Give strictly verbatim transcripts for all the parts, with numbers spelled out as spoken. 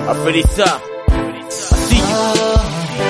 Afredisa, I see you.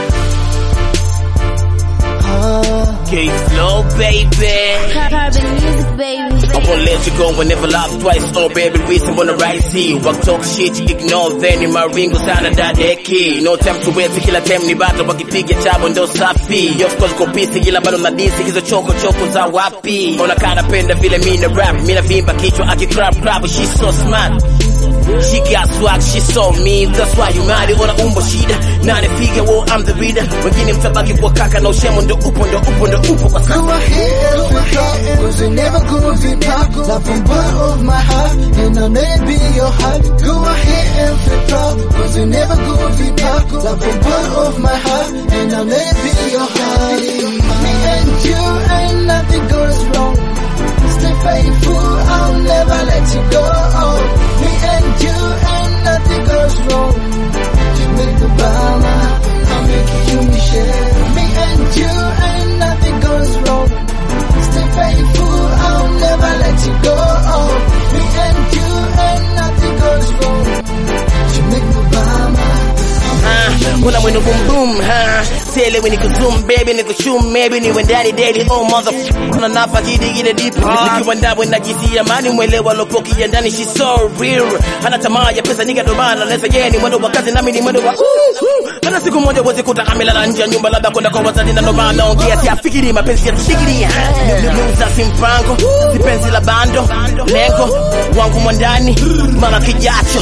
K-Flow, baby. Carbon music, baby. I won't let you go whenever love twice. Oh baby, reason wanna rise you. Walk talk shit, you ignore then in my ring goes out of that deki. No time to wait, kila time ni bato wakipiga chabo ndo safi. Of course go busy kila bado na disi hizo choko choko za wapi. Ona kana penda vile mimi na rap, mimi na vimba kichwa aki crap crap, but she's so smart. She got swag, she so mean, that's why you mad. Ona umbo shida, na ne figure well I'm the reader. Wengine mtabaki kwa kaka na ushemo ndo upo ndo upo ndo upo kwa sasa. Go ahead and freak out, cause you never gonna be back. Love from bottom of my heart, and I'll never be your heart. Go ahead and freak out, cause you never gonna be back. Love from bottom of my heart, and I'll never be your heart. Me and you ain't nothing goes wrong. Stay faithful, I'll never let you go. Me and you ain't nothing goes wrong. You make the Obama, I'll make you Michelle. Me and you ain't nothing goes wrong. Stay faithful, I'll never let you go. Me and you ain't nothing goes wrong. You make the Obama. Kuna mwenu boom boom, ha Sele when you zoom, baby, niko shoom, maybe ni wendani daily, oh mother kuna nafa gidi gide deep, nikiwa ndawe na jisi amani mwelewa lopoki ya ndani, she's so real, hana tamaa ya pesa niga domana, lesa yeye ni mwendo wa kazi nami ni mwendo wa hana siku moja wezi kuta amelala nje ya nyumba labda kwenda kwa wazazi na domana, ongea si afikiri mapenzi ya tushikiri, niuza si mpango, si penzi la bando, lengo, wangu mwandani, mama kijacho.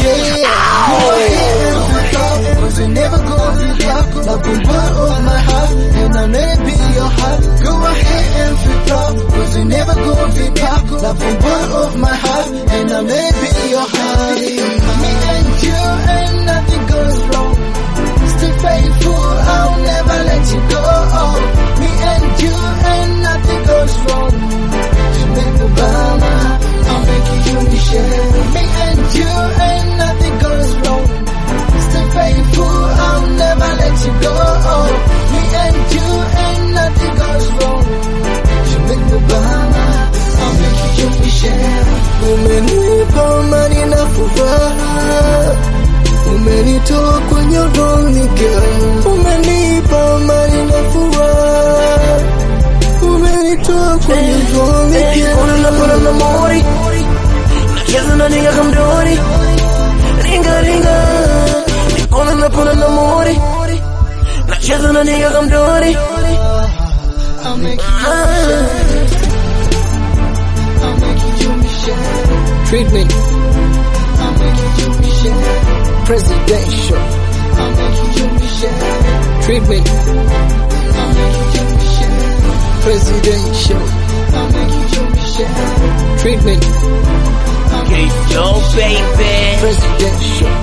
Cause you never gonna be back. Love from bottom of my heart, and I'll never be your heart. Go ahead and freak out, cause you never gonna be back. Love from bottom of my heart, and I'll never be your heart. Me and you ain't nothing goes wrong. Stay faithful, I'll never let you go. Me and you ain't nothing goes wrong. You make the Obama, I'll make you Michelle. Me and you ain't nothing goes wrong. Stay faithful, I'll never let you go. Me and you ain't nothing goes wrong. You make the Obama, I'll make you Michelle. Umenipa amani na furaha, umenitoa kwenye wrong girl. Umenipa amani na furaha, umenitoa kwenye wrong girl. Ona na pona na mori, nacheza na nigga kamdori, ringa ringa. Ona na pona na mori, nacheza na nigga kamdori. I'll make you I'll make you Michelle. Treatment, I'll make you Michelle. Presidential, I'll make you Michelle. Treatment, I'll make you Michelle. Presidential, I'll make you Michelle. Treatment, K-Flow, baby. Presidential.